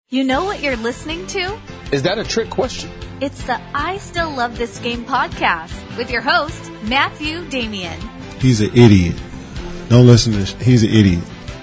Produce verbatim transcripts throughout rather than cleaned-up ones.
You know what you're listening to? Is that a trick question? It's the I Still Love This Game podcast with your host, Matthew Damian. He's an idiot. Don't listen to this. He's an idiot.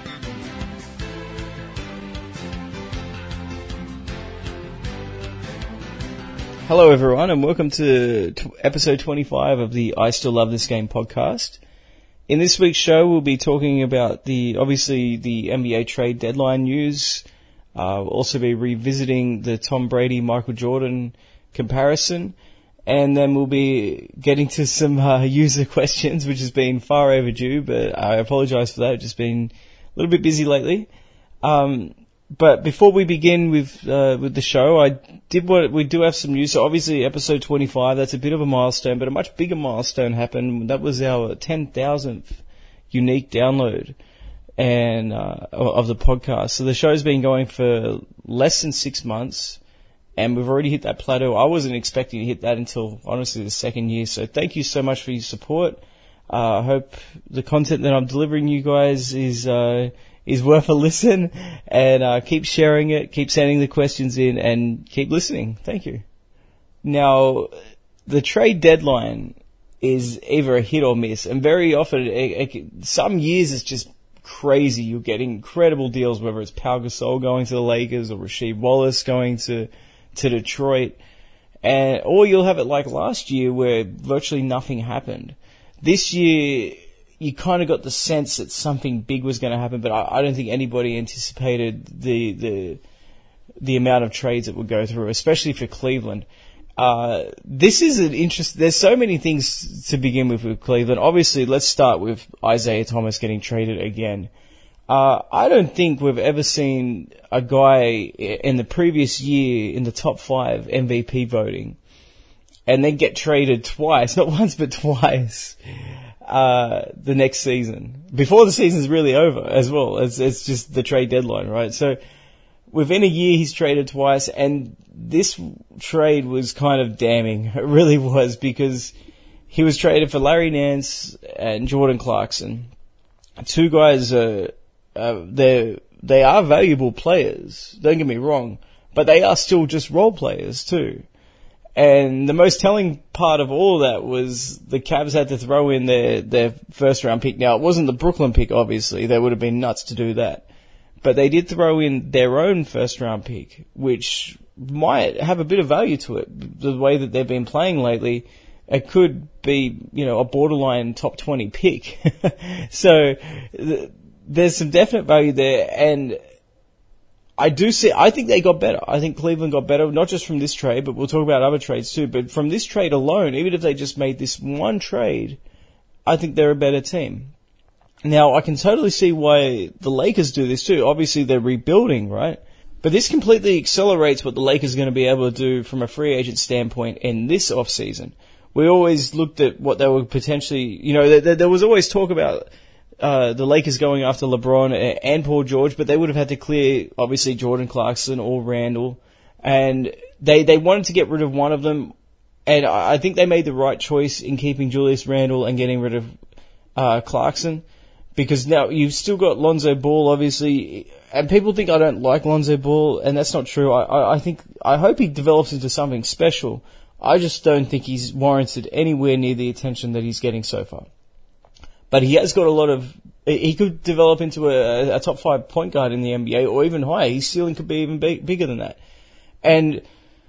Hello, everyone, and welcome to t- episode twenty-five of the I Still Love This Game podcast. In this week's show, we'll be talking about the obviously the N B A trade deadline news. Uh, we'll also be revisiting the Tom Brady, Michael Jordan comparison. And then we'll be getting to some uh, user questions, which has been far overdue, but I apologize for that. I've just been a little bit busy lately. Um, but before we begin with uh, with the show, I did what we do have some news. So obviously, episode twenty-five, that's a bit of a milestone, but a much bigger milestone happened. That was our ten thousandth unique download and uh, of the podcast. So the show's been going for less than six months, and we've already hit that plateau. I wasn't expecting to hit that until, honestly, the second year. So thank you so much for your support. Uh, I hope the content that I'm delivering you guys is uh, is worth a listen, and uh, keep sharing it, keep sending the questions in, and keep listening. Thank you. Now, the trade deadline is either a hit or miss, and very often, it, it, some years it's just crazy. You're getting incredible deals, whether it's Pau Gasol going to the Lakers or Rasheed Wallace going to to Detroit, and or you'll have it like last year where virtually nothing happened. This year, you kind of got the sense that something big was going to happen, but I, I don't think anybody anticipated the the the amount of trades that would go through, especially for Cleveland. Uh, this is an interest. There's so many things to begin with with Cleveland. Obviously, let's start with Isaiah Thomas getting traded again. Uh, I don't think we've ever seen a guy in the previous year in the top five M V P voting and then get traded twice, not once but twice, uh, the next season. Before the season's really over as well. It's, it's just the trade deadline, right? So within a year, he's traded twice, and this trade was kind of damning. It really was, because he was traded for Larry Nance and Jordan Clarkson. Two guys, uh, uh, they they are valuable players, don't get me wrong, but they are still just role players too. And the most telling part of all of that was the Cavs had to throw in their, their first round pick. Now, it wasn't the Brooklyn pick, obviously. They would have been nuts to do that. But they did throw in their own first round pick, which might have a bit of value to it. The way that they've been playing lately, it could be, you know, a borderline top twenty pick. So th- there's some definite value there. And I do see, I think they got better. I think Cleveland got better, not just from this trade, but we'll talk about other trades too. But from this trade alone, even if they just made this one trade, I think they're a better team. Now, I can totally see why the Lakers do this too. Obviously, they're rebuilding, right? But this completely accelerates what the Lakers are going to be able to do from a free agent standpoint in this offseason. We always looked at what they were potentially, you know, there, there was always talk about uh, the Lakers going after LeBron and Paul George, but they would have had to clear, obviously, Jordan Clarkson or Randall. And they, they wanted to get rid of one of them. And I think they made the right choice in keeping Julius Randle and getting rid of uh, Clarkson. Because now you've still got Lonzo Ball, obviously, and people think I don't like Lonzo Ball, and that's not true. I, I, I think, I hope he develops into something special. I just don't think he's warranted anywhere near the attention that he's getting so far. But he has got a lot of, he could develop into a, a top five point guard in the N B A, or even higher. His ceiling could be even big, bigger than that. And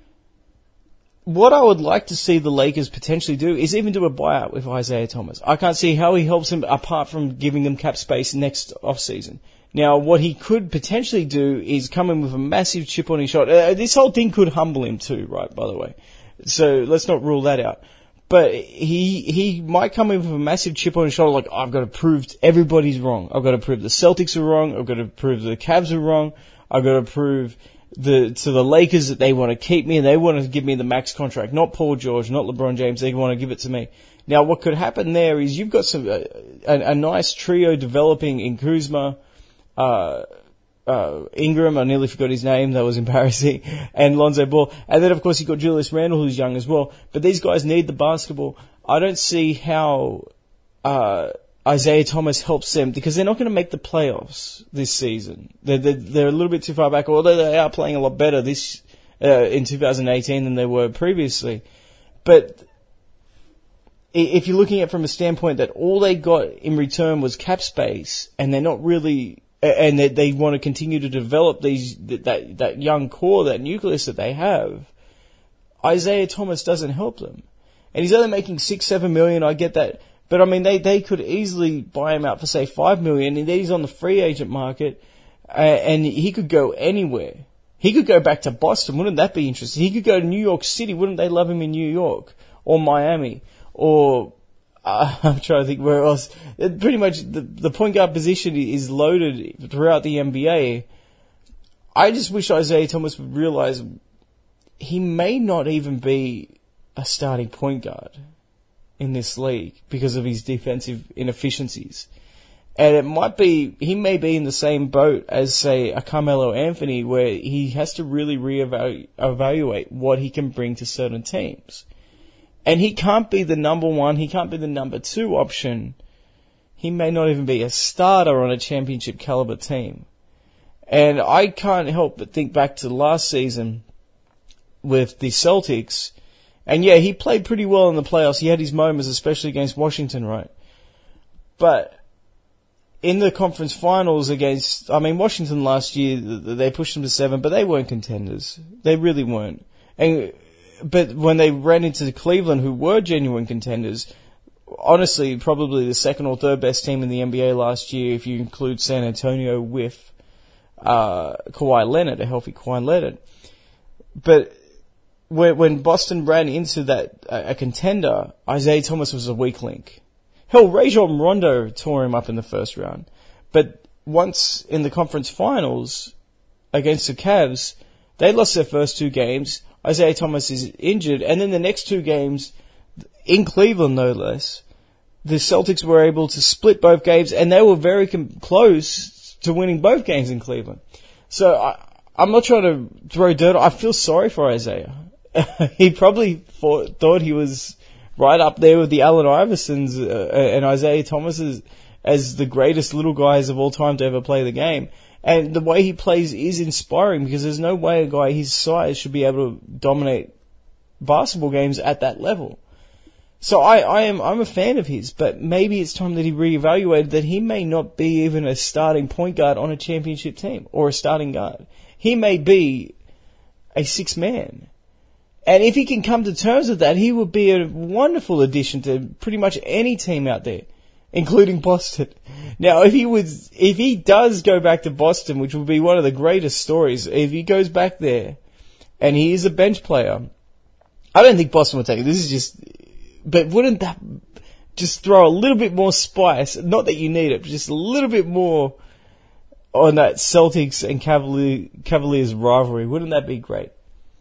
what I would like to see the Lakers potentially do is even do a buyout with Isaiah Thomas. I can't see how he helps him apart from giving them cap space next offseason. Now, what he could potentially do is come in with a massive chip on his shoulder. Uh, this whole thing could humble him too, right, by the way. So let's not rule that out. But he he might come in with a massive chip on his shoulder, like, I've got to prove everybody's wrong. I've got to prove the Celtics are wrong. I've got to prove the Cavs are wrong. I've got to prove the to the Lakers that they want to keep me and they want to give me the max contract. Not Paul George, not LeBron James. They want to give it to me. Now, what could happen there is you've got some uh, a, a nice trio developing in Kuzma, uh, uh, Ingram, I nearly forgot his name, that was embarrassing, and Lonzo Ball. And then, of course, you've got Julius Randle, who's young as well. But these guys need the basketball. I don't see how uh Isaiah Thomas helps them because they're not going to make the playoffs this season. They're, they're, they're a little bit too far back, although they are playing a lot better this uh, in two thousand eighteen than they were previously. But if you're looking at it from a standpoint that all they got in return was cap space, and they're not really, and they, they want to continue to develop these that that young core, that nucleus that they have, Isaiah Thomas doesn't help them. And he's only making six, seven million. I get that, but I mean they they could easily buy him out for say five million, and then he's on the free agent market, uh, and he could go anywhere. He could go back to Boston. Wouldn't that be interesting? He could go to New York City. Wouldn't they love him in New York or Miami? Or, uh, I'm trying to think where else. Pretty much the, the point guard position is loaded throughout the N B A. I just wish Isaiah Thomas would realize he may not even be a starting point guard in this league because of his defensive inefficiencies. And it might be, he may be in the same boat as, say, a Carmelo Anthony, where he has to really reevaluate what he can bring to certain teams. And he can't be the number one, he can't be the number two option. He may not even be a starter on a championship caliber team. And I can't help but think back to last season with the Celtics. And yeah, he played pretty well in the playoffs. He had his moments, especially against Washington, right? But in the conference finals against, I mean, Washington last year, they pushed them to seven, but they weren't contenders. They really weren't. And, but when they ran into Cleveland, who were genuine contenders, honestly, probably the second or third best team in the N B A last year, if you include San Antonio with uh Kawhi Leonard, a healthy Kawhi Leonard. But when, when Boston ran into that, a, a contender, Isaiah Thomas was a weak link. Hell, Rajon Rondo tore him up in the first round. But once in the conference finals against the Cavs, they lost their first two games. Isaiah Thomas is injured. And then the next two games, in Cleveland no less, the Celtics were able to split both games, and they were very com- close to winning both games in Cleveland. So I, I'm not trying to throw dirt. I feel sorry for Isaiah. He probably thought, thought he was right up there with the Allen Iversons uh, and Isaiah Thomas as, as the greatest little guys of all time to ever play the game. And the way he plays is inspiring, because there's no way a guy his size should be able to dominate basketball games at that level. So I, I am, I'm a fan of his, but maybe it's time that he reevaluated that he may not be even a starting point guard on a championship team, or a starting guard. He may be a six man. And if he can come to terms with that, he would be a wonderful addition to pretty much any team out there, including Boston. Now, if he was, if he does go back to Boston, which would be one of the greatest stories, if he goes back there and he is a bench player, I don't think Boston would take it. This is just, but wouldn't that just throw a little bit more spice? Not that you need it, but just a little bit more on that Celtics and Cavalier, Cavaliers rivalry. Wouldn't that be great?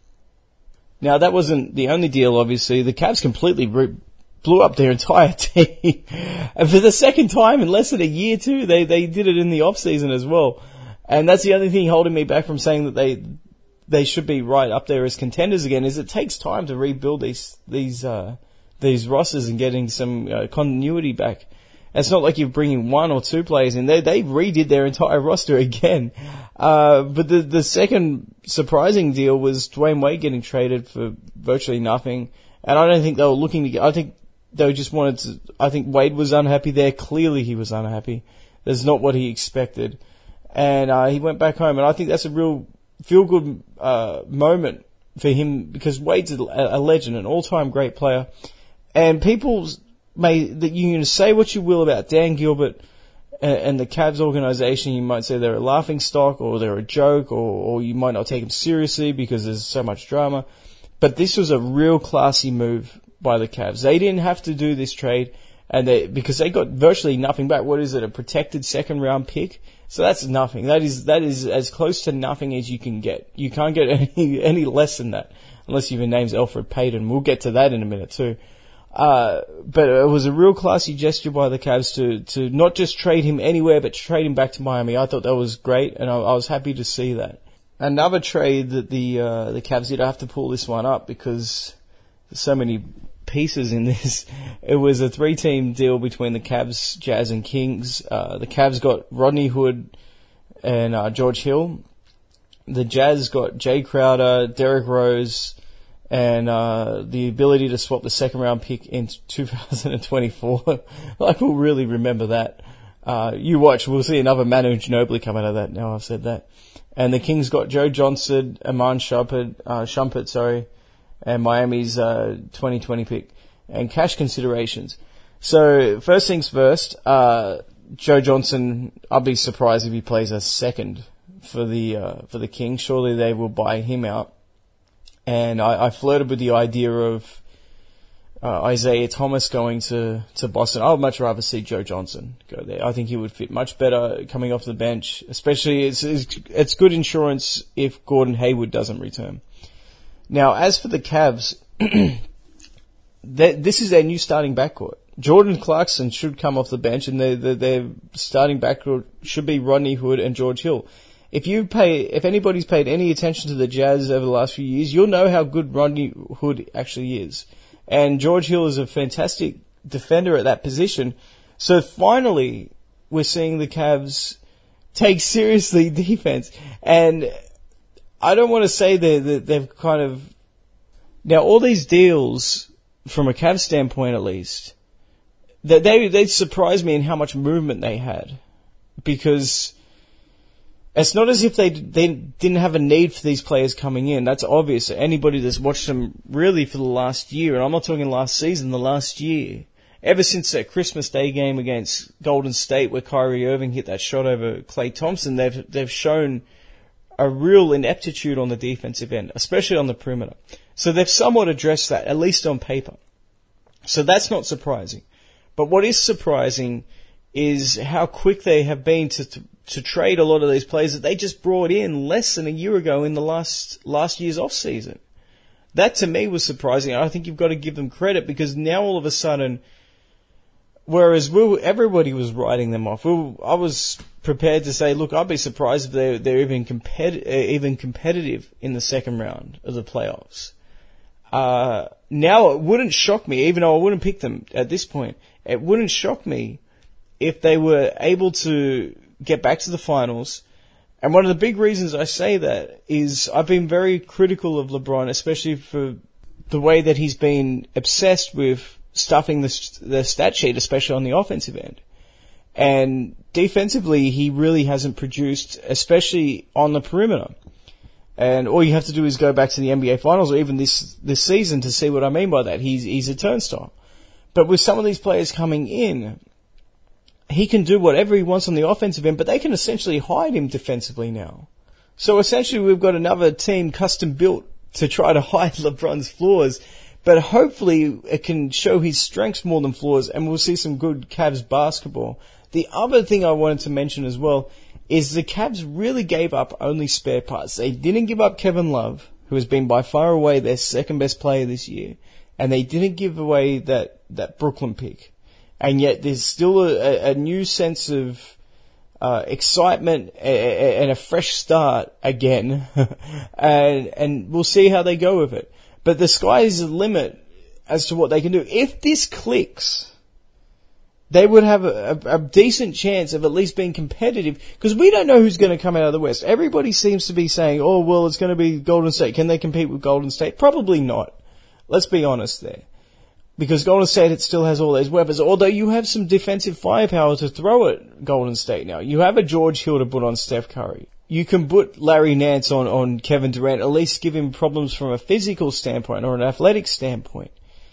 Now, that wasn't the only deal, obviously. The Cavs completely re- blew up their entire team. And for the second time in less than a year, too, they, they did it in the off-season as well. And that's the only thing holding me back from saying that they they should be right up there as contenders again, is it takes time to rebuild these these uh, these rosters and getting some uh, continuity back. It's not like you're bringing one or two players in there. They redid their entire roster again. Uh, but the, the second surprising deal was Dwayne Wade getting traded for virtually nothing. And I don't think they were looking to get, I think they just wanted to, I think Wade was unhappy there. Clearly he was unhappy. That's not what he expected. And, uh, he went back home. And I think that's a real feel good, uh, moment for him, because Wade's a, a legend, an all-time great player. And people's, May that you can say what you will about Dan Gilbert and, and the Cavs organization. You might say they're a laughing stock, or they're a joke, or, or you might not take them seriously because there's so much drama. But this was a real classy move by the Cavs. They didn't have to do this trade, and they because they got virtually nothing back. What is it? A protected second round pick? So that's nothing. That is that is as close to nothing as you can get. You can't get any any less than that, unless your name's Elfrid Payton. We'll get to that in a minute too. Uh, but it was a real classy gesture by the Cavs to, to not just trade him anywhere, but trade him back to Miami. I thought that was great, and I, I was happy to see that. Another trade that the, uh, the Cavs did, I have to pull this one up because there's so many pieces in this. It was a three-team deal between the Cavs, Jazz, and Kings. Uh, the Cavs got Rodney Hood and uh, George Hill. The Jazz got Jay Crowder, Derrick Rose, and uh, the ability to swap the second-round pick in two thousand twenty-four. Like, we'll really remember that. Uh, you watch, we'll see another Manu Ginobili come out of that, now I've said that. And the Kings got Joe Johnson, Iman Shumpert, uh, Shumpert, sorry, and Miami's uh, twenty twenty pick, and cash considerations. So, first things first, uh, Joe Johnson, I'll be surprised if he plays a second for the uh, for the Kings. Surely they will buy him out. And I, I flirted with the idea of uh, Isaiah Thomas going to, to Boston. I would much rather see Joe Johnson go there. I think he would fit much better coming off the bench, especially it's, it's, it's good insurance if Gordon Hayward doesn't return. Now, as for the Cavs, this is their new starting backcourt. Jordan Clarkson should come off the bench, and their, their, their starting backcourt should be Rodney Hood and George Hill. If you pay, if anybody's paid any attention to the Jazz over the last few years, you'll know how good Rodney Hood actually is. And George Hill is a fantastic defender at that position. So finally, we're seeing the Cavs take seriously defense. And I don't want to say that they've kind of, now all these deals, from a Cavs standpoint at least, that they, they surprised me in how much movement they had. Because it's not as if they they didn't have a need for these players coming in. That's obvious. Anybody that's watched them really for the last year, and I'm not talking last season, the last year, ever since that Christmas Day game against Golden State where Kyrie Irving hit that shot over Klay Thompson, they've they've shown a real ineptitude on the defensive end, especially on the perimeter. So they've somewhat addressed that, at least on paper. So that's not surprising. But what is surprising is how quick they have been to, to to trade a lot of these players that they just brought in less than a year ago in the last last year's off season. That to me was surprising. I think you've got to give them credit, because now all of a sudden, whereas we were, everybody was writing them off, we were, I was prepared to say, look, I'd be surprised if they're, they're even, competi- even competitive in the second round of the playoffs. Uh, now it wouldn't shock me, even though I wouldn't pick them at this point, it wouldn't shock me if they were able to get back to the finals. And one of the big reasons I say that is I've been very critical of LeBron, especially for the way that he's been obsessed with stuffing the, the stat sheet, especially on the offensive end. And defensively, he really hasn't produced, especially on the perimeter. And all you have to do is go back to the N B A Finals, or even this this season, to see what I mean by that. He's he's a turnstile. But with some of these players coming in, he can do whatever he wants on the offensive end, but they can essentially hide him defensively now. So essentially we've got another team custom built to try to hide LeBron's flaws, but hopefully it can show his strengths more than flaws, and we'll see some good Cavs basketball. The other thing I wanted to mention as well is the Cavs really gave up only spare parts. They didn't give up Kevin Love, who has been by far away their second best player this year, and they didn't give away that, that Brooklyn pick. And yet there's still a, a new sense of uh, excitement and a fresh start again. and and we'll see how they go with it. But the sky is the limit as to what they can do. If this clicks, they would have a, a, a decent chance of at least being competitive, because we don't know who's going to come out of the West. Everybody seems to be saying, oh, well, it's going to be Golden State. Can they compete with Golden State? Probably not. Let's be honest there. Because Golden State, it still has all those weapons, although you have some defensive firepower to throw at Golden State now. You have a George Hill to put on Steph Curry. You can put Larry Nance on, on Kevin Durant, at least give him problems from a physical standpoint or an athletic standpoint.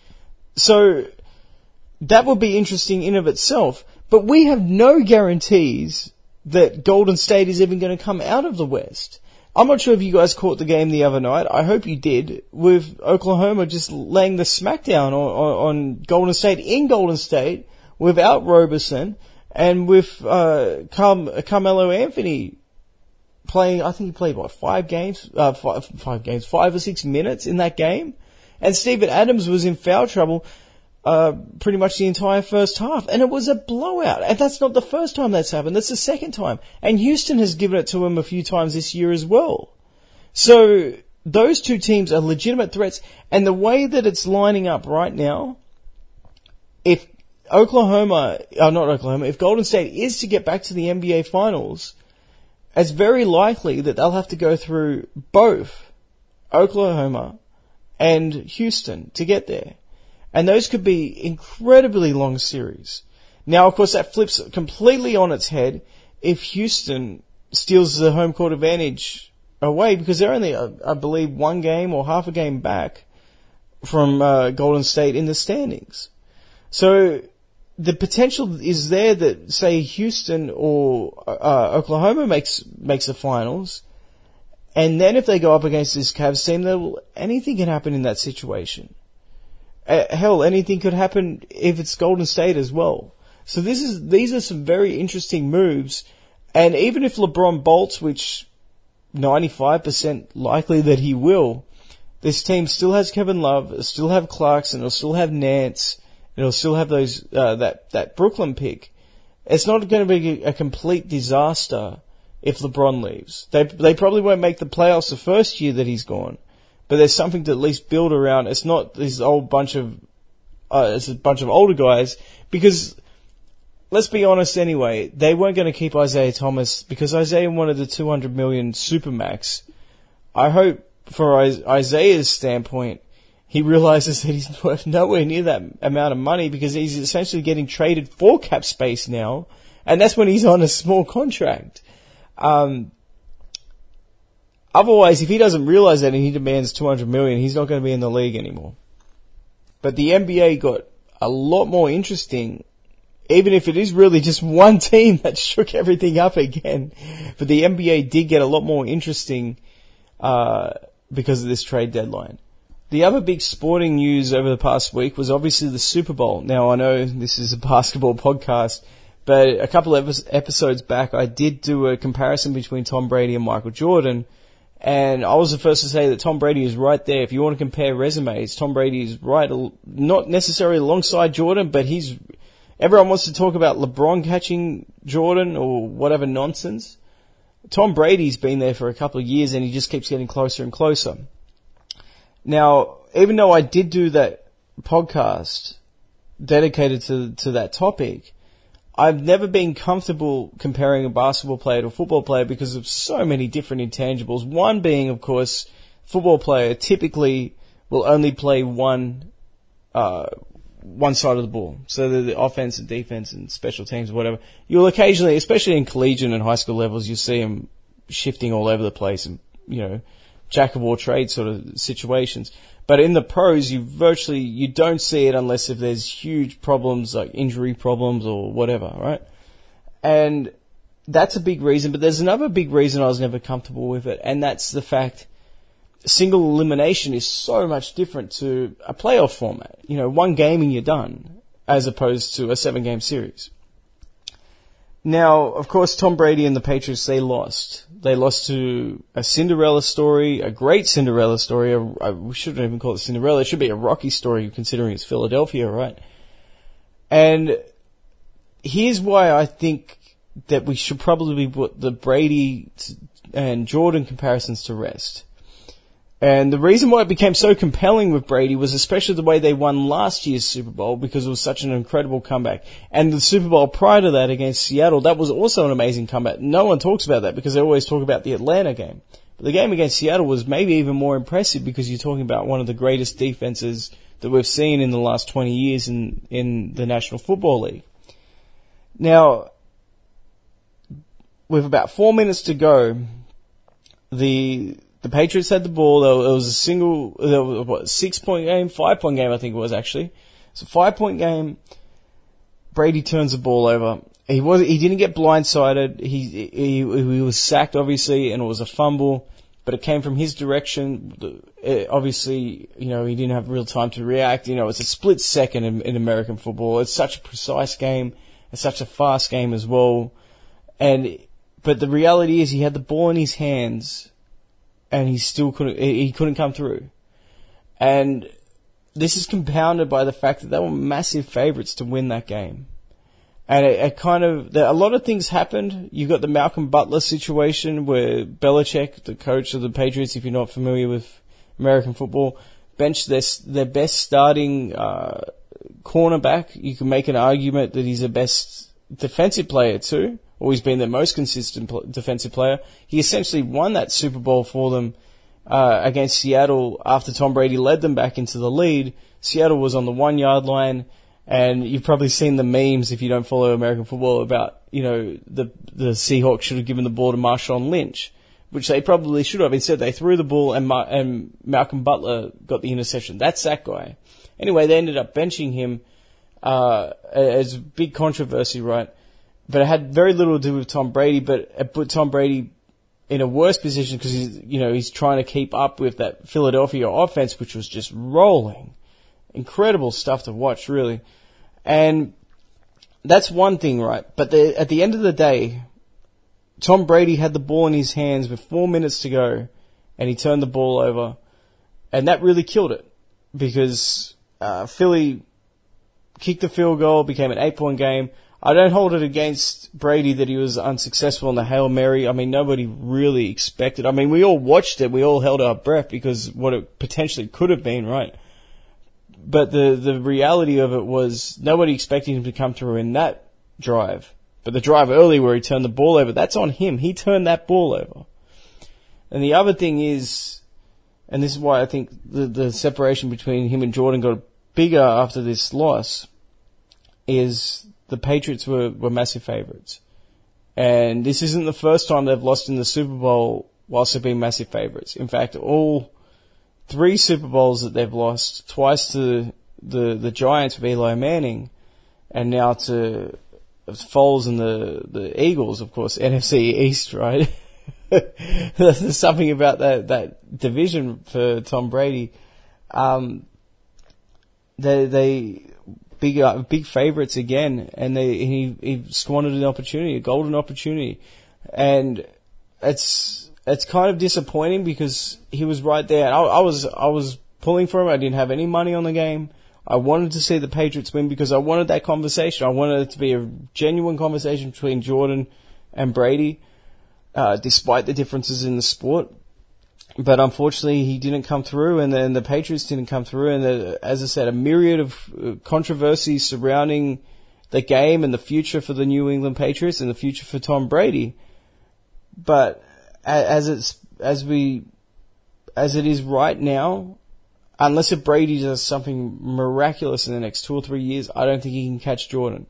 So, that would be interesting in of itself, but we have no guarantees that Golden State is even going to come out of the West. I'm not sure if you guys caught the game the other night. I hope you did, with Oklahoma just laying the smackdown on, on, on Golden State in Golden State without Roberson, and with uh, Carm- Carmelo Anthony playing. I think he played what five games, uh, five, five games, five or six minutes in that game, and Steven Adams was in foul trouble uh pretty much the entire first half, and it was a blowout. And that's not the first time that's happened, that's the second time. And Houston has given it to him a few times this year as well. So those two teams are legitimate threats. And the way that it's lining up right now, if Oklahoma, uh, not Oklahoma, if Golden State is to get back to the N B A Finals, it's very likely that they'll have to go through both Oklahoma and Houston to get there. And those could be incredibly long series. Now, of course, that flips completely on its head if Houston steals the home court advantage away, because they're only, I believe, one game or half a game back from uh, Golden State in the standings. So the potential is there that, say, Houston or uh, Oklahoma makes makes the finals, and then if they go up against this Cavs team, will, anything can happen in that situation. Uh, hell, anything could happen if it's Golden State as well. So this is these are some very interesting moves, and even if LeBron bolts, which ninety-five percent likely that he will, this team still has Kevin Love, it'll still have Clarkson, it'll still have Nance, it'll still have those uh, that that Brooklyn pick. It's not going to be a complete disaster if LeBron leaves. They they probably won't make the playoffs the first year that he's gone, but there's something to at least build around. It's not this old bunch of uh, it's a bunch of older guys, because let's be honest anyway, they weren't going to keep Isaiah Thomas because Isaiah wanted the two hundred million supermax. I hope for Isaiah's standpoint, he realizes that he's worth nowhere near that amount of money, because he's essentially getting traded for cap space now, and that's when he's on a small contract. Um, otherwise, if he doesn't realize that and he demands two hundred million, he's not going to be in the league anymore. But the N B A got a lot more interesting, even if it is really just one team that shook everything up again. But the N B A did get a lot more interesting uh, because of this trade deadline. The other big sporting news over the past week was obviously the Super Bowl. Now, I know this is a basketball podcast, but a couple of episodes back, I did do a comparison between Tom Brady and Michael Jordan, and I was the first to say that Tom Brady is right there. If you want to compare resumes, Tom Brady is right, not necessarily alongside Jordan, but he's... Everyone wants to talk about LeBron catching Jordan or whatever nonsense. Tom Brady's been there for a couple of years, and he just keeps getting closer and closer. Now, even though I did do that podcast dedicated to to that topic, I've never been comfortable comparing a basketball player to a football player because of so many different intangibles. One being, of course, football player typically will only play one uh one side of the ball. So the, the offense and defense and special teams, whatever. You'll occasionally, especially in collegiate and high school levels, you'll see them shifting all over the place and, you know, jack of all trades sort of situations. But in the pros, you virtually, you don't see it unless if there's huge problems like injury problems or whatever, right? And that's a big reason. But there's another big reason I was never comfortable with it, and that's the fact single elimination is so much different to a playoff format. You know, one game and you're done, as opposed to a seven-game series. Now, of course, Tom Brady and the Patriots, they lost. They lost to a Cinderella story, a great Cinderella story. A, a, we shouldn't even call it Cinderella. It should be a Rocky story, considering it's Philadelphia, right? And here's why I think that we should probably put the Brady and Jordan comparisons to rest. And the reason why it became so compelling with Brady was especially the way they won last year's Super Bowl, because it was such an incredible comeback. And the Super Bowl prior to that against Seattle, that was also an amazing comeback. No one talks about that because they always talk about the Atlanta game. But the game against Seattle was maybe even more impressive because you're talking about one of the greatest defenses that we've seen in the last twenty years in, in the National Football League. Now, with about four minutes to go, the... The Patriots had the ball. It was a single, there was what, six-point game, five-point game, I think it was actually. It's a five-point game. Brady turns the ball over. He was, he didn't get blindsided. He, he, he was sacked, obviously, and it was a fumble, but it came from his direction. It, obviously, you know, he didn't have real time to react. You know, it's a split second in, in American football. It's such a precise game. It's such a fast game as well. And, but the reality is he had the ball in his hands, and he still couldn't, he couldn't come through. And this is compounded by the fact that they were massive favourites to win that game. And it, it kind of, a lot of things happened. You got the Malcolm Butler situation where Belichick, the coach of the Patriots, if you're not familiar with American football. Benched their, their best starting uh, cornerback. You can make an argument that he's the best defensive player too, or he's been their most consistent pl- defensive player. He essentially won that Super Bowl for them uh, against Seattle after Tom Brady led them back into the lead. Seattle was on the one-yard line, and you've probably seen the memes, if you don't follow American football, about, you know, the the Seahawks should have given the ball to Marshawn Lynch, which they probably should have. Instead, they threw the ball, and, Ma- and Malcolm Butler got the interception. That's that guy. Anyway, they ended up benching him uh as a big controversy, right? But it had very little to do with Tom Brady, but it put Tom Brady in a worse position because he's, you know, he's trying to keep up with that Philadelphia offense, which was just rolling. Incredible stuff to watch, really. And that's one thing, right? But the, at the end of the day, Tom Brady had the ball in his hands with four minutes to go, and he turned the ball over, and that really killed it because uh, Philly kicked the field goal, became an eight-point game. I don't hold it against Brady that he was unsuccessful in the Hail Mary. I mean, nobody really expected. I mean, we all watched it. We all held our breath because what it potentially could have been, right? But the, the reality of it was nobody expected him to come through in that drive. But the drive early where he turned the ball over, that's on him. He turned that ball over. And the other thing is, and this is why I think the, the separation between him and Jordan got bigger after this loss, is the Patriots were, were massive favourites. And this isn't the first time they've lost in the Super Bowl whilst they've been massive favourites. In fact, all three Super Bowls that they've lost, twice to the, the Giants with Eli Manning, and now to Foles and the, the Eagles, of course, N F C East, right? There's something about that, that division for Tom Brady. Um, they, they, big, uh, big favourites again, and they, he, he squandered an opportunity, a golden opportunity. And it's, it's kind of disappointing because he was right there. I, I was, I was pulling for him. I didn't have any money on the game. I wanted to see the Patriots win because I wanted that conversation. I wanted it to be a genuine conversation between Jordan and Brady, uh, despite the differences in the sport. But unfortunately, he didn't come through, and then the Patriots didn't come through. And the, as I said, a myriad of controversy surrounding the game and the future for the New England Patriots and the future for Tom Brady. But as it's as we as it is right now, unless if Brady does something miraculous in the next two or three years, I don't think he can catch Jordan.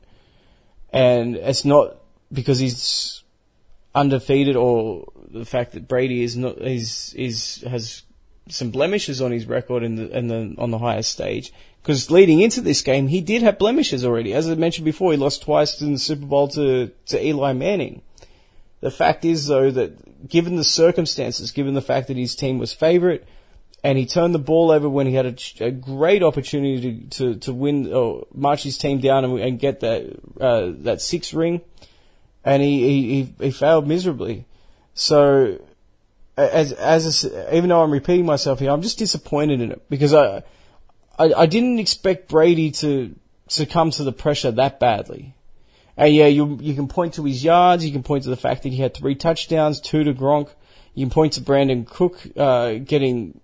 And it's not because he's undefeated or the fact that Brady is not is is has some blemishes on his record in the in the on the highest stage. Because leading into this game, he did have blemishes already. As I mentioned before, he lost twice in the Super Bowl to to Eli Manning. The fact is, though, that given the circumstances, given the fact that his team was favourite, and he turned the ball over when he had a, a great opportunity to, to, to win or march his team down and, and get that uh, that sixth ring, and he, he he failed miserably. So, as as a, even though I'm repeating myself here, I'm just disappointed in it because I I, I didn't expect Brady to succumb to the pressure that badly. And yeah, you you can point to his yards, you can point to the fact that he had three touchdowns, two to Gronk. You can point to Brandon Cook uh, getting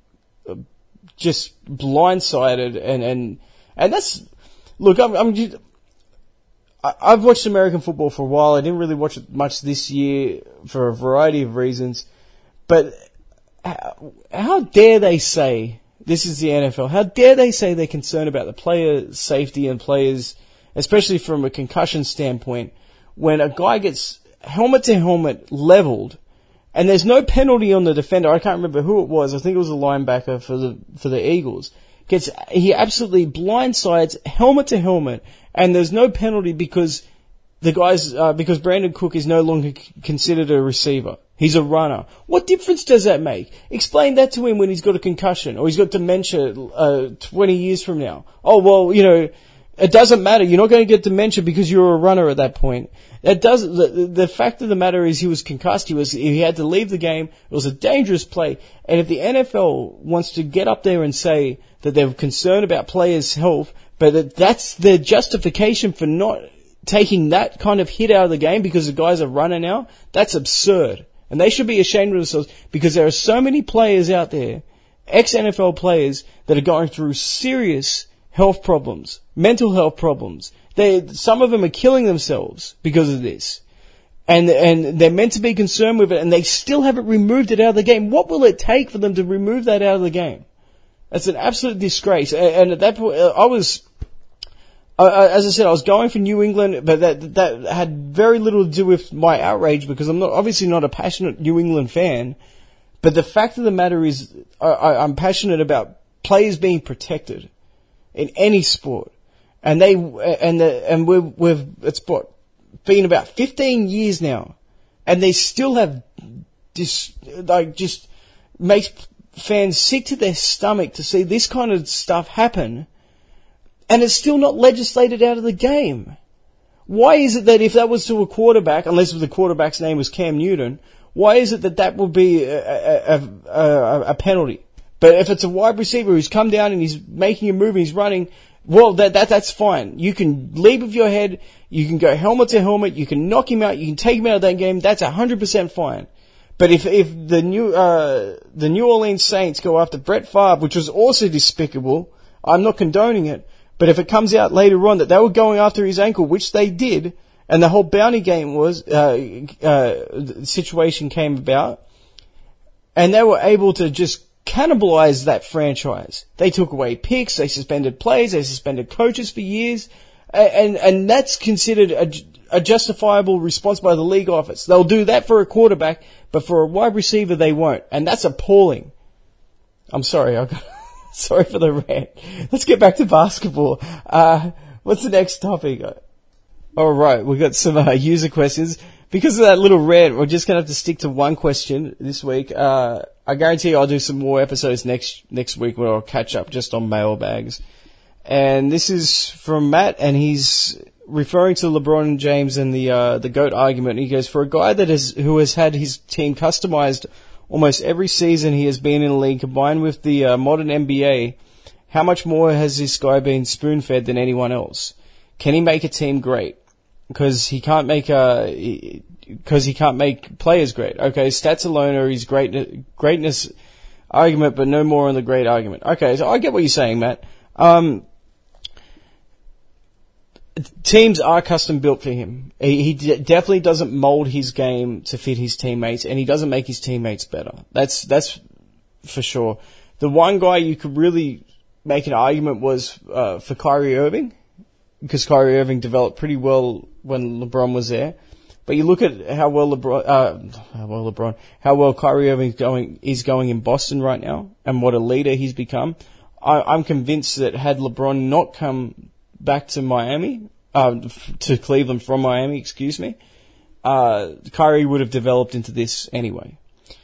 just blindsided, and and and that's look. I'm, I'm just, I've watched American football for a while. I didn't really watch it much this year for a variety of reasons, but how, how dare they say this is the N F L? How dare they say they're concerned about the player safety and players, especially from a concussion standpoint, when a guy gets helmet to helmet leveled and there's no penalty on the defender. I can't remember who it was. I think it was a linebacker for the for the Eagles. Gets he absolutely blindsides helmet to helmet, and there's no penalty because the guys uh, because Brandon Cook is no longer c- considered a receiver. He's a runner. What difference does that make? Explain that to him when he's got a concussion or he's got dementia uh, twenty years from now. Oh well, you know. It doesn't matter. You're not going to get dementia because you're a runner at that point. That does the, the fact of the matter is he was concussed. He was he had to leave the game. It was a dangerous play. And if the N F L wants to get up there and say that they're concerned about players' health, but that that's their justification for not taking that kind of hit out of the game because the guy's a runner now, that's absurd. And they should be ashamed of themselves because there are so many players out there ex-N F L players that are going through serious health problems, mental health problems. They, some of them are killing themselves because of this. And, and they're meant to be concerned with it, and they still haven't removed it out of the game. What will it take for them to remove that out of the game? That's an absolute disgrace. And, and at that point, I was, uh, as I said, I was going for New England, but that, that had very little to do with my outrage because I'm not, obviously not a passionate New England fan. But the fact of the matter is, I, I, I'm passionate about players being protected in any sport. And they, and the, and we've, we've, it's what, been about fifteen years now, and they still have this, like, just makes fans sick to their stomach to see this kind of stuff happen, and it's still not legislated out of the game. Why is it that if that was to a quarterback, unless the quarterback's name was Cam Newton, why is it that that would be a, a, a, a penalty? But if it's a wide receiver who's come down and he's making a move and he's running, well, that, that, that's fine. You can leap with your head, you can go helmet to helmet, you can knock him out, you can take him out of that game, that's one hundred percent fine. But if, if the New, uh, the New Orleans Saints go after Brett Favre, which was also despicable, I'm not condoning it, but if it comes out later on that they were going after his ankle, which they did, and the whole bounty game was, uh, uh, situation came about, and they were able to just cannibalize that franchise. They took away picks, they suspended players, they suspended coaches for years, and, and that's considered a, a justifiable response by the league office. They'll do that for a quarterback, but for a wide receiver they won't, and that's appalling. I'm sorry, I got, sorry for the rant. Let's get back to basketball. Uh, what's the next topic? Alright, we've got some uh, user questions. Because of that little rant, we're just going to have to stick to one question this week. Uh, I guarantee you I'll do some more episodes next next week where I'll catch up just on mailbags. And this is from Matt, and he's referring to LeBron James and the uh, the GOAT argument. He goes, for a guy that has who has had his team customized almost every season he has been in the league, combined with the uh, modern N B A, how much more has this guy been spoon-fed than anyone else? Can he make a team great? Because he can't make a, because he can't make players great. Okay, stats alone are his great, greatness argument, but no more on the great argument. Okay, so I get what you're saying, Matt. Um, teams are custom built for him. He, he d- definitely doesn't mold his game to fit his teammates, and he doesn't make his teammates better. That's, that's for sure. The one guy you could really make an argument was, uh, for Kyrie Irving, because Kyrie Irving developed pretty well when LeBron was there. But you look at how well LeBron, uh, how well LeBron, how well Kyrie Irving going, is going in Boston right now, and what a leader he's become. I, I'm convinced that had LeBron not come back to Miami, uh, to Cleveland from Miami, excuse me, uh, Kyrie would have developed into this anyway.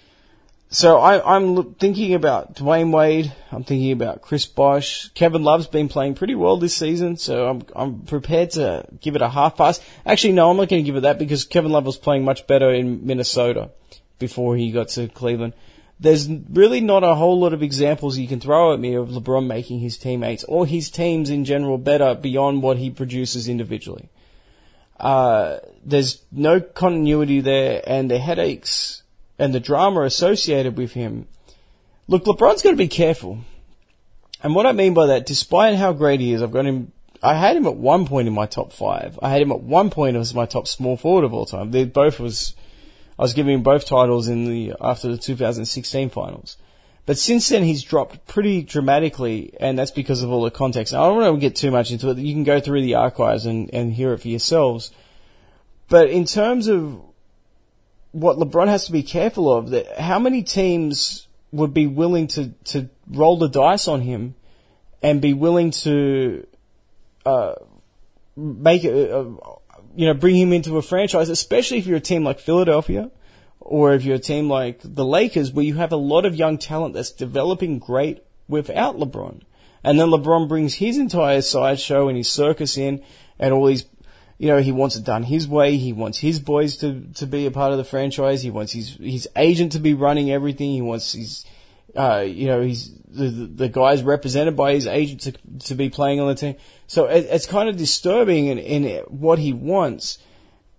So I, I'm thinking about Dwayne Wade. I'm thinking about Chris Bosh. Kevin Love's been playing pretty well this season, so I'm I'm prepared to give it a half pass. Actually, no, I'm not going to give it that because Kevin Love was playing much better in Minnesota before he got to Cleveland. There's really not a whole lot of examples you can throw at me of LeBron making his teammates or his teams in general better beyond what he produces individually. Uh, there's no continuity there, and the headaches and the drama associated with him. Look, LeBron's got to be careful. And what I mean by that, despite how great he is, I've got him, I had him at one point in my top five. I had him at one point as my top small forward of all time. They both was, I was giving him both titles in the, after the two thousand sixteen finals. But since then he's dropped pretty dramatically, and that's because of all the context. Now, I don't want to get too much into it. You can go through the archives and, and hear it for yourselves. But in terms of what LeBron has to be careful of, that how many teams would be willing to, to roll the dice on him and be willing to, uh, make it, uh, you know, bring him into a franchise, especially if you're a team like Philadelphia or if you're a team like the Lakers, where you have a lot of young talent that's developing great without LeBron. And then LeBron brings his entire sideshow and his circus in and all these, you know, he wants it done his way. He wants his boys to, to be a part of the franchise. He wants his, his agent to be running everything. He wants his, uh, you know, he's, the, the guys represented by his agent to, to be playing on the team. So it, it's kind of disturbing in, in what he wants.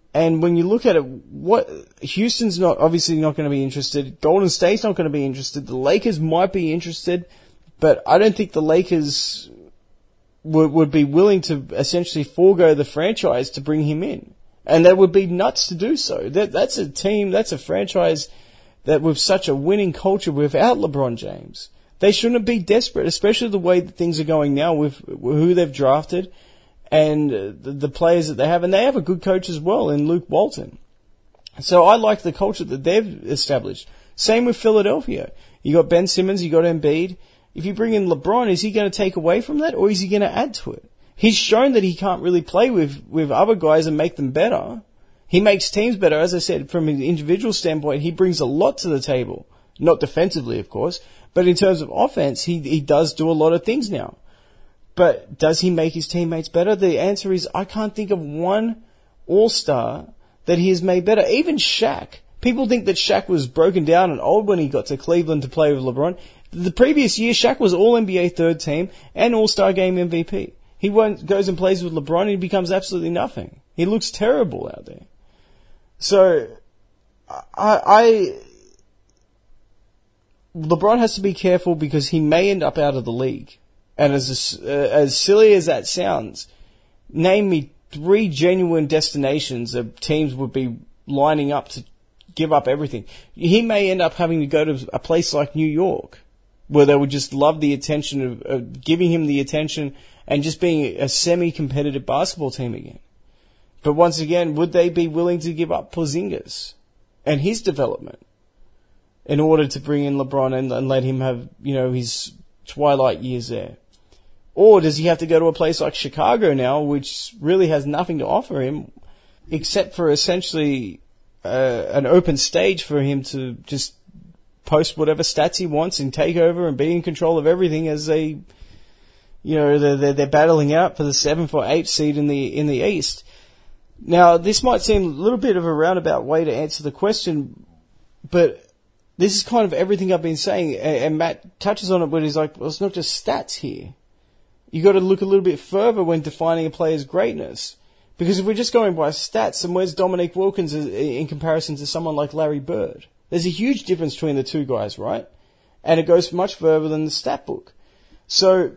And when you look at it, what Houston's not obviously not going to be interested. Golden State's not going to be interested. The Lakers might be interested, but I don't think the Lakers would, would be willing to essentially forego the franchise to bring him in. And they would be nuts to do so. That, that's a team, that's a franchise that with such a winning culture without LeBron James. They shouldn't be desperate, especially the way that things are going now with who they've drafted and the, the players that they have. And they have a good coach as well in Luke Walton. So I like the culture that they've established. Same with Philadelphia. You got Ben Simmons, you got Embiid. If you bring in LeBron, is he going to take away from that or is he going to add to it? He's shown that he can't really play with, with other guys and make them better. He makes teams better. As I said, from an individual standpoint, he brings a lot to the table. Not defensively, of course, but in terms of offense, he, he does do a lot of things now. But does he make his teammates better? The answer is I can't think of one all-star that he has made better. Even Shaq. People think that Shaq was broken down and old when he got to Cleveland to play with LeBron. The previous year, Shaq was All N B A third team and All-Star Game M V P. He won't, goes and plays with LeBron and he becomes absolutely nothing. He looks terrible out there. So, I, I, LeBron has to be careful because he may end up out of the league. And as, uh, as silly as that sounds, name me three genuine destinations that teams would be lining up to give up everything. He may end up having to go to a place like New York, where they would just love the attention of, of giving him the attention and just being a semi-competitive basketball team again. But once again, would they be willing to give up Porzingis and his development in order to bring in LeBron and, and let him have, you know, his twilight years there? Or does he have to go to a place like Chicago now, which really has nothing to offer him, except for essentially uh, an open stage for him to just post whatever stats he wants and take over and be in control of everything as they, you know, they're, they're, they're battling out for the seventh or eighth seed in the in the East. Now, this might seem a little bit of a roundabout way to answer the question, but this is kind of everything I've been saying, and, and Matt touches on it, but he's like, well, it's not just stats here. You got to look a little bit further when defining a player's greatness. Because if we're just going by stats, then where's Dominique Wilkins in comparison to someone like Larry Bird? There's a huge difference between the two guys, right? And it goes much further than the stat book. So,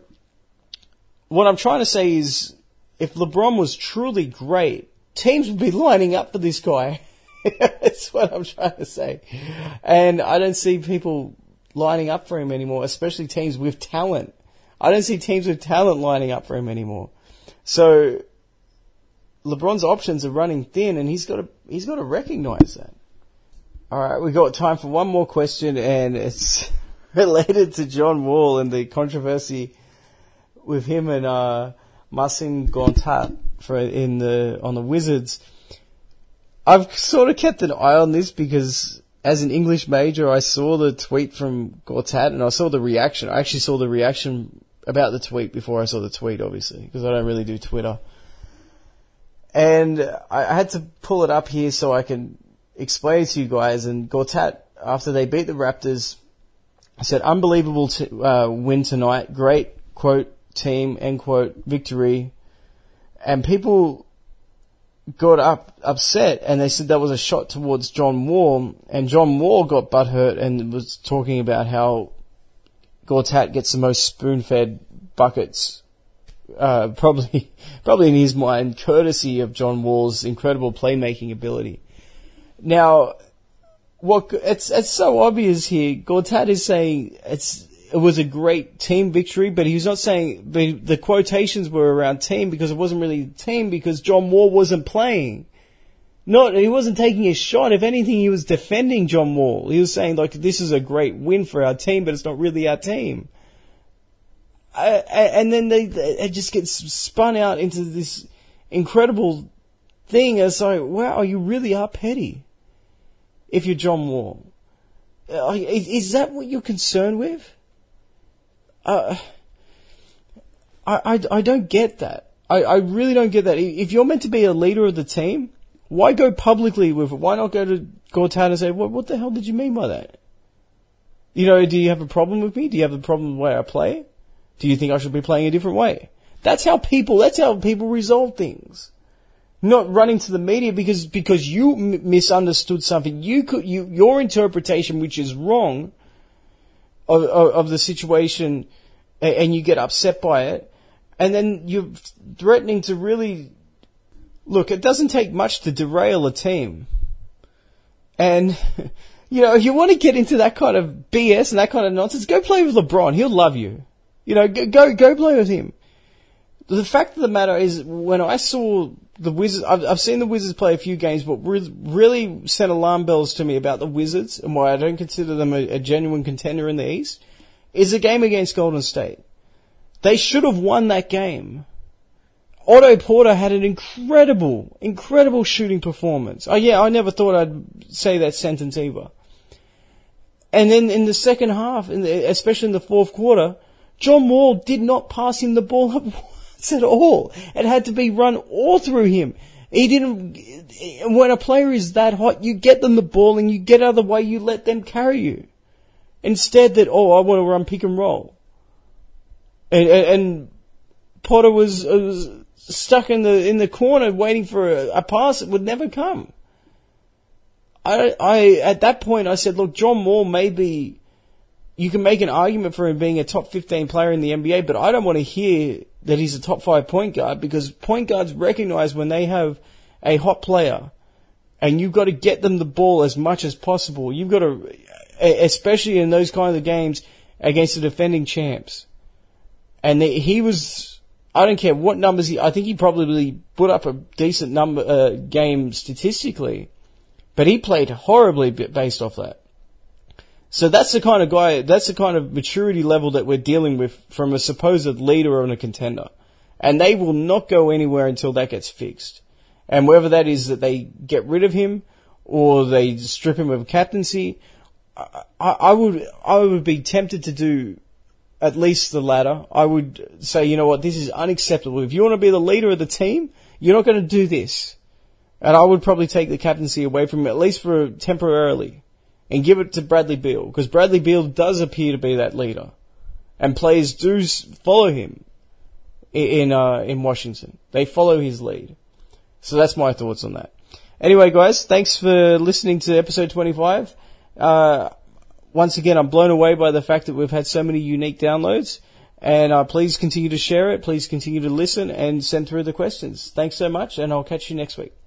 what I'm trying to say is, if LeBron was truly great, teams would be lining up for this guy. That's what I'm trying to say. And I don't see people lining up for him anymore, especially teams with talent. I don't see teams with talent lining up for him anymore. So, LeBron's options are running thin, and he's got to he's got to recognize that. All right, we've got time for one more question, and it's related to John Wall and the controversy with him and uh, Marcin Gortat for in the on the Wizards. I've sort of kept an eye on this because, as an English major, I saw the tweet from Gortat, and I saw the reaction. I actually saw the reaction about the tweet before I saw the tweet, obviously, because I don't really do Twitter. And I had to pull it up here so I can explain it to you guys. And Gortat, after they beat the Raptors, said, unbelievable to, uh, win tonight. Great, quote, team, end quote, victory. And people got up upset and they said that was a shot towards John Wall. And John Wall got butthurt and was talking about how Gortat gets the most spoon-fed buckets, uh, probably, probably in his mind, courtesy of John Wall's incredible playmaking ability. Now, what, it's, it's so obvious here. Gortat is saying it's, it was a great team victory, but he was not saying, but the quotations were around team because it wasn't really team because John Wall wasn't playing. Not, he wasn't taking a shot. If anything, he was defending John Wall. He was saying, like, this is a great win for our team, but it's not really our team. I, I, and then they, they, it just gets spun out into this incredible thing. It's like, wow, you really are petty if you're John Wall. Uh, is, is that what you're concerned with? Uh, I, I, I don't get that. I, I really don't get that. If you're meant to be a leader of the team, why go publicly with it? Why not go to Gortat and say, what, what the hell did you mean by that? You know, do you have a problem with me? Do you have a problem with the way I play? Do you think I should be playing a different way? That's how people, that's how people resolve things. not running to the media because because you m- misunderstood something. You could you your interpretation, which is wrong, of, of, of the situation, and, and you get upset by it, and then you're threatening to really look. It doesn't take much to derail a team, and you know if you want to get into that kind of B S and that kind of nonsense, go play with LeBron. He'll love you. You know, go go, go play with him. The fact of the matter is, when I saw the Wizards, I've, I've seen the Wizards play a few games, but re- really sent alarm bells to me about the Wizards and why I don't consider them a, a genuine contender in the East, is a game against Golden State. They should have won that game. Otto Porter had an incredible, incredible shooting performance. Oh yeah, I never thought I'd say that sentence either. And then in the second half, in the, especially in the fourth quarter, John Wall did not pass him the ball up once at all. It had to be run all through him. He didn't, when a player is that hot, you get them the ball and you get out of the way, you let them carry you. Instead that, oh, I want to run pick and roll. And, and, and Potter was, was stuck in the, in the corner waiting for a, a pass that would never come. I, I, at that point I said, look, John Wall may be, you can make an argument for him being a top fifteen player in the N B A, but I don't want to hear that he's a top five point guard, because point guards recognize when they have a hot player and you've got to get them the ball as much as possible. You've got to, especially in those kinds of games against the defending champs. And he was, I don't care what numbers he, I think he probably put up a decent number, uh, game statistically, but he played horribly based off that. So that's the kind of guy, that's the kind of maturity level that we're dealing with from a supposed leader and a contender. And they will not go anywhere until that gets fixed. And whether that is that they get rid of him or they strip him of captaincy, I, I would, I would be tempted to do at least the latter. I would say, you know what, this is unacceptable. If you want to be the leader of the team, you're not going to do this. And I would probably take the captaincy away from him, at least for temporarily, and give it to Bradley Beal, because Bradley Beal does appear to be that leader, and players do follow him in uh, in Washington. They follow his lead. So that's my thoughts on that. Anyway, guys, thanks for listening to episode twenty-five. Uh, once again, I'm blown away by the fact that we've had so many unique downloads, and uh, please continue to share it. Please continue to listen and send through the questions. Thanks so much, and I'll catch you next week.